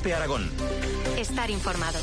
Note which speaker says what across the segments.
Speaker 1: Cope Aragón.
Speaker 2: Estar informado.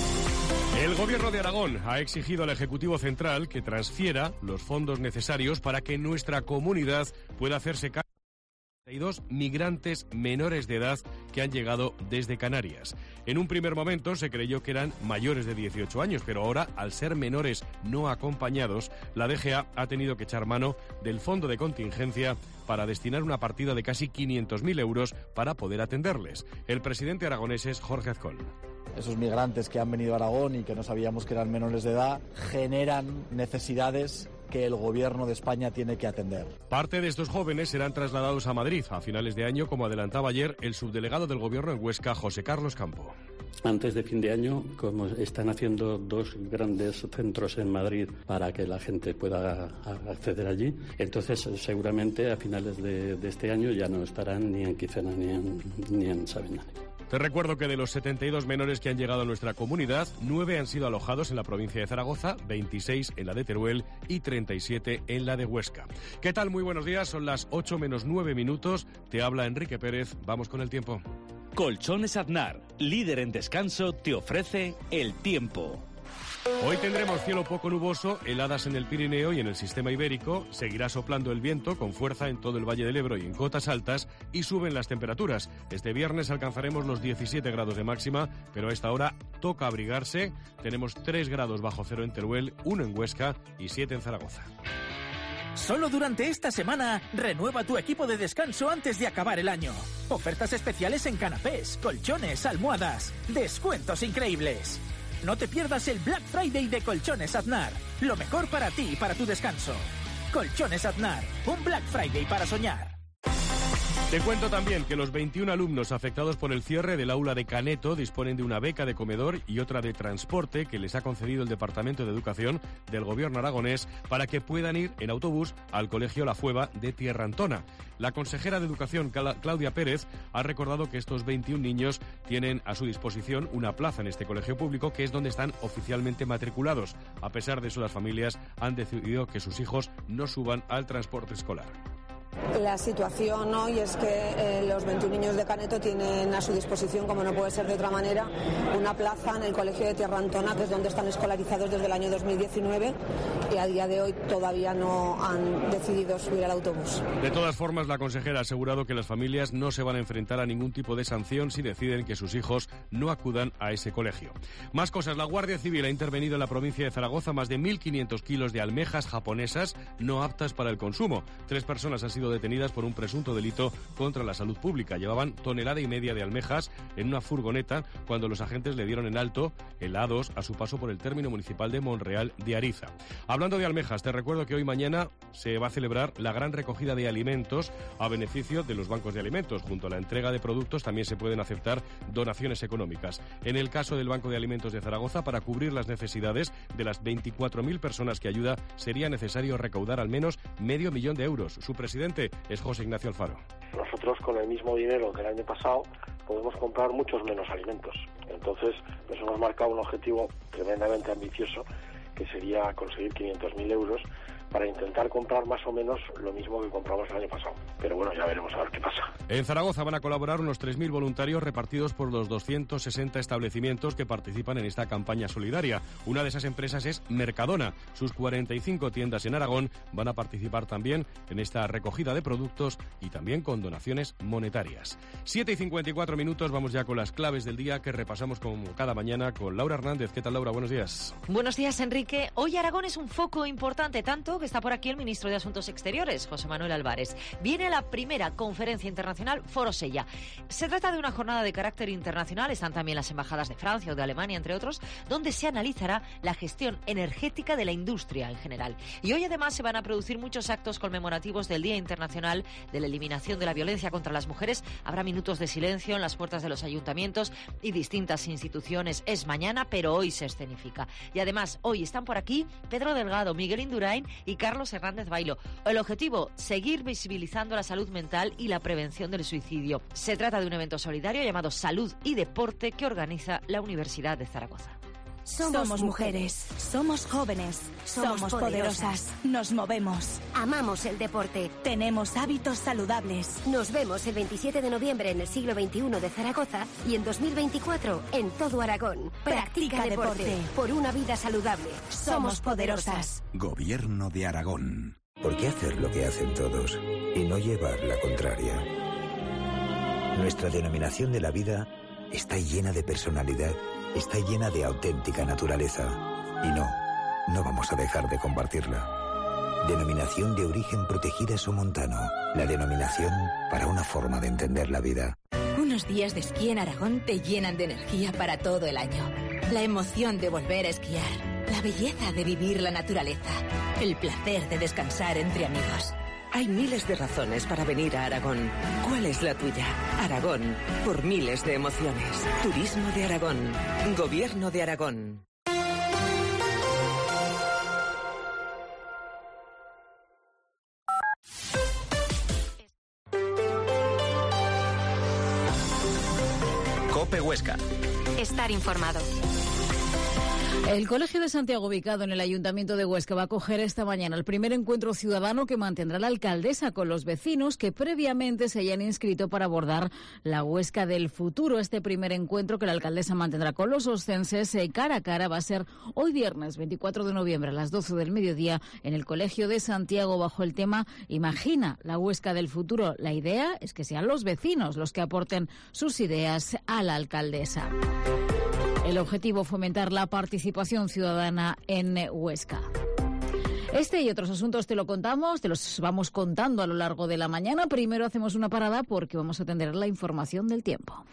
Speaker 3: El Gobierno de Aragón ha exigido al Ejecutivo Central que transfiera los fondos necesarios para que nuestra comunidad pueda hacerse cargo de 32 migrantes menores de edad que han llegado desde Canarias. En un primer momento se creyó que eran mayores de 18 años, pero ahora, al ser menores no acompañados, la DGA ha tenido que echar mano del fondo de contingencia para destinar una partida de casi 500.000 euros para poder atenderles. El presidente aragonés es Jorge Azcón.
Speaker 4: Esos migrantes que han venido a Aragón y que no sabíamos que eran menores de edad generan necesidades que el Gobierno de España tiene que atender.
Speaker 3: Parte de estos jóvenes serán trasladados a Madrid a finales de año, como adelantaba ayer el subdelegado del Gobierno en Huesca, José Carlos Campo.
Speaker 5: Antes de fin de año, como están haciendo 2 grandes centros en Madrid para que la gente pueda acceder allí, entonces seguramente a finales de este año ya no estarán ni en Quicena ni en Sabina.
Speaker 3: Te recuerdo que de los 72 menores que han llegado a nuestra comunidad, 9 han sido alojados en la provincia de Zaragoza, 26 en la de Teruel y 37 en la de Huesca. ¿Qué tal? Muy buenos días, son las 8 menos 9 minutos. Te habla Enrique Pérez, vamos con el tiempo.
Speaker 1: Colchones Aznar, líder en descanso, te ofrece el tiempo.
Speaker 3: Hoy tendremos cielo poco nuboso, heladas en el Pirineo y en el sistema ibérico, seguirá soplando el viento con fuerza en todo el Valle del Ebro y en cotas altas y suben las temperaturas. Este viernes alcanzaremos los 17 grados de máxima, pero a esta hora toca abrigarse. Tenemos 3 grados bajo cero en Teruel, 1 en Huesca y 7 en Zaragoza.
Speaker 6: Solo durante esta semana, renueva tu equipo de descanso antes de acabar el año. Ofertas especiales en canapés, colchones, almohadas. Descuentos increíbles. No te pierdas el Black Friday de Colchones Aznar. Lo mejor para ti y para tu descanso. Colchones Aznar, un Black Friday para soñar.
Speaker 3: Te cuento también que los 21 alumnos afectados por el cierre del aula de Caneto disponen de una beca de comedor y otra de transporte que les ha concedido el Departamento de Educación del Gobierno aragonés para que puedan ir en autobús al Colegio La Fueva de Tierrantona. La consejera de Educación, Claudia Pérez, ha recordado que estos 21 niños tienen a su disposición una plaza en este colegio público, que es donde están oficialmente matriculados. A pesar de eso, las familias han decidido que sus hijos no suban al transporte escolar.
Speaker 7: La situación hoy es que los 21 niños de Caneto tienen a su disposición, como no puede ser de otra manera, una plaza en el Colegio de Tierrantona, que es donde están escolarizados desde el año 2019, y a día de hoy todavía no han decidido subir al autobús.
Speaker 3: De todas formas, la consejera ha asegurado que las familias no se van a enfrentar a ningún tipo de sanción si deciden que sus hijos no acudan a ese colegio. Más cosas. La Guardia Civil ha intervenido en la provincia de Zaragoza más de 1.500 kilos de almejas japonesas no aptas para el consumo. 3 personas han sido detenidas por un presunto delito contra la salud pública. Llevaban 1,5 toneladas de almejas en una furgoneta cuando los agentes le dieron en alto el A2 a su paso por el término municipal de Monreal de Ariza. Hablando de almejas, te recuerdo que hoy mañana se va a celebrar la gran recogida de alimentos a beneficio de los bancos de alimentos. Junto a la entrega de productos también se pueden aceptar donaciones económicas. En el caso del Banco de Alimentos de Zaragoza, para cubrir las necesidades de las 24.000 personas que ayuda, sería necesario recaudar al menos $500.000 de euros. Su presidente es José Ignacio Alfaro.
Speaker 8: Nosotros con el mismo dinero que el año pasado podemos comprar muchos menos alimentos. Entonces nos hemos marcado un objetivo tremendamente ambicioso, que sería conseguir 500.000 euros para intentar comprar más o menos lo mismo que compramos el año pasado. Pero bueno, ya veremos a ver qué pasa.
Speaker 3: En Zaragoza van a colaborar unos 3.000 voluntarios repartidos por los 260 establecimientos que participan en esta campaña solidaria. Una de esas empresas es Mercadona. Sus 45 tiendas en Aragón van a participar también en esta recogida de productos y también con donaciones monetarias. 7:54 minutos, vamos ya con las claves del día que repasamos como cada mañana con Laura Hernández. ¿Qué tal, Laura? Buenos días.
Speaker 9: Buenos días, Enrique. Hoy Aragón es un foco importante, tanto que está por aquí el ministro de Asuntos Exteriores, José Manuel Álvarez. Viene la primera conferencia internacional Foro Sella. Se trata de una jornada de carácter internacional, están también las embajadas de Francia o de Alemania, entre otros, donde se analizará la gestión energética de la industria en general. Y hoy además se van a producir muchos actos conmemorativos del Día Internacional de la Eliminación de la Violencia contra las Mujeres. Habrá minutos de silencio en las puertas de los ayuntamientos y distintas instituciones. Es mañana, pero hoy se escenifica. Y además, hoy están por aquí Pedro Delgado, Miguel Indurain y Carlos Hernández Bailo. El objetivo, seguir visibilizando la salud mental y la prevención del suicidio. Se trata de un evento solidario llamado Salud y Deporte que organiza la Universidad de Zaragoza.
Speaker 10: Somos mujeres, somos jóvenes, somos poderosas, nos movemos.
Speaker 11: Amamos el deporte.
Speaker 10: Tenemos hábitos saludables.
Speaker 11: Nos vemos el 27 de noviembre en el siglo XXI de Zaragoza y en 2024 en todo Aragón. Practica deporte por una vida saludable. Somos poderosas.
Speaker 12: Gobierno de Aragón. ¿Por qué hacer lo que hacen todos y no llevar la contraria? Nuestra denominación de la vida está llena de personalidad, está llena de auténtica naturaleza. Y no vamos a dejar de compartirla. Denominación de origen protegida Somontano. La denominación para una forma de entender la vida.
Speaker 13: Unos días de esquí en Aragón te llenan de energía para todo el año. La emoción de volver a esquiar, la belleza de vivir la naturaleza, el placer de descansar entre amigos.
Speaker 14: Hay miles de razones para venir a Aragón. ¿Cuál es la tuya? Aragón, por miles de emociones. Turismo de Aragón. Gobierno de Aragón.
Speaker 1: COPE Huesca.
Speaker 2: Estar informado.
Speaker 15: El Colegio de Santiago, ubicado en el Ayuntamiento de Huesca, va a acoger esta mañana el primer encuentro ciudadano que mantendrá la alcaldesa con los vecinos que previamente se hayan inscrito para abordar la Huesca del futuro. Este primer encuentro que la alcaldesa mantendrá con los oscenses cara a cara va a ser hoy viernes 24 de noviembre a las 12 del mediodía en el Colegio de Santiago bajo el tema Imagina la Huesca del futuro. La idea es que sean los vecinos los que aporten sus ideas a la alcaldesa. El objetivo, fomentar la participación ciudadana en Huesca. Este y otros asuntos te los vamos contando a lo largo de la mañana. Primero hacemos una parada porque vamos a atender la información del tiempo.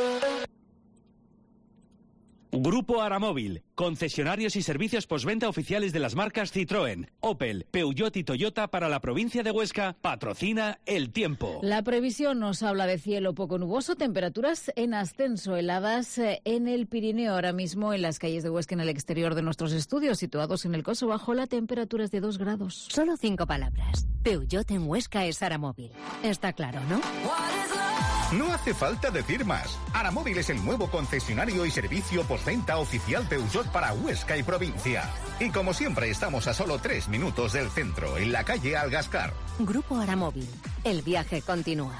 Speaker 1: Grupo Aramóvil, concesionarios y servicios postventa oficiales de las marcas Citroën, Opel, Peugeot y Toyota para la provincia de Huesca, patrocina el tiempo.
Speaker 15: La previsión nos habla de cielo poco nuboso, temperaturas en ascenso, heladas en el Pirineo. Ahora mismo en las calles de Huesca, en el exterior de nuestros estudios, situados en el Coso Bajo, la temperatura es de 2 grados.
Speaker 16: Solo 5 palabras. Peugeot en Huesca es Aramóvil. Está claro, ¿no?
Speaker 17: No hace falta decir más. Aramóvil es el nuevo concesionario y servicio postventa oficial Peugeot para Huesca y provincia. Y como siempre estamos a solo 3 minutos del centro, en la calle Algascar.
Speaker 16: Grupo Aramóvil. El viaje continúa.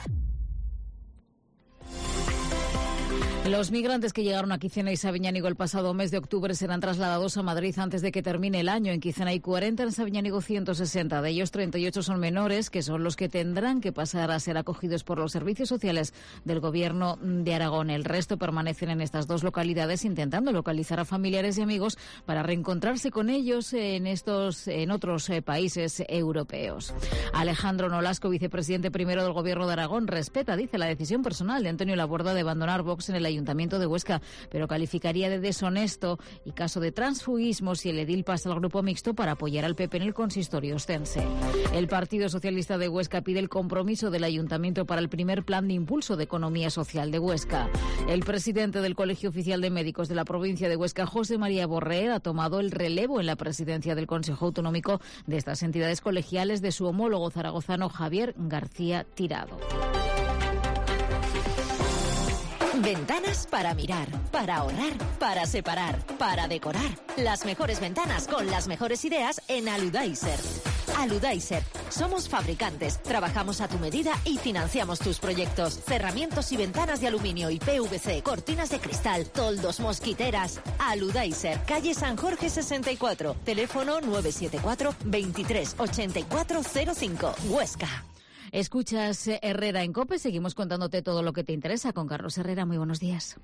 Speaker 15: Los migrantes que llegaron a Quicena y Sabiñánigo el pasado mes de octubre serán trasladados a Madrid antes de que termine el año. En Quicena hay 40, en Sabiñánigo 160. De ellos, 38 son menores, que son los que tendrán que pasar a ser acogidos por los servicios sociales del Gobierno de Aragón. El resto permanecen en estas dos localidades intentando localizar a familiares y amigos para reencontrarse con ellos en otros países europeos. Alejandro Nolasco, vicepresidente primero del Gobierno de Aragón, respeta, dice, la decisión personal de Antonio Laborda de abandonar Vox en el Ayuntamiento de Huesca, pero calificaría de deshonesto y caso de transfugismo si el edil pasa al grupo mixto para apoyar al PP en el consistorio ostense. El Partido Socialista de Huesca pide el compromiso del Ayuntamiento para el primer plan de impulso de economía social de Huesca. El presidente del Colegio Oficial de Médicos de la provincia de Huesca, José María Borrell, ha tomado el relevo en la presidencia del Consejo Autonómico de estas entidades colegiales de su homólogo zaragozano Javier García Tirado.
Speaker 9: Ventanas para mirar, para ahorrar, para separar, para decorar. Las mejores ventanas con las mejores ideas en Aludaiser. Aludaiser. Somos fabricantes, trabajamos a tu medida y financiamos tus proyectos. Cerramientos y ventanas de aluminio y PVC, cortinas de cristal, toldos, mosquiteras. Aludaiser, calle San Jorge 64, teléfono 974 23 8405, Huesca.
Speaker 15: Escuchas Herrera en COPE, seguimos contándote todo lo que te interesa con Carlos Herrera. Muy buenos días.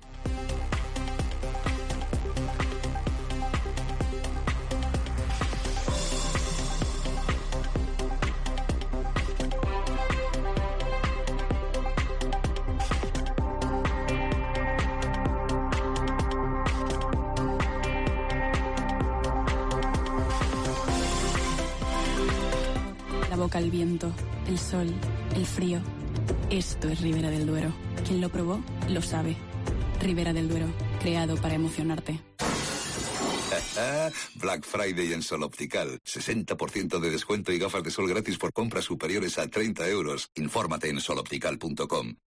Speaker 18: La boca al viento, el sol, el frío. Esto es Ribera del Duero. Quien lo probó, lo sabe. Ribera del Duero, creado para emocionarte.
Speaker 19: Black Friday en Sol Optical. 60% de descuento y gafas de sol gratis por compras superiores a 30 euros. Infórmate en soloptical.com.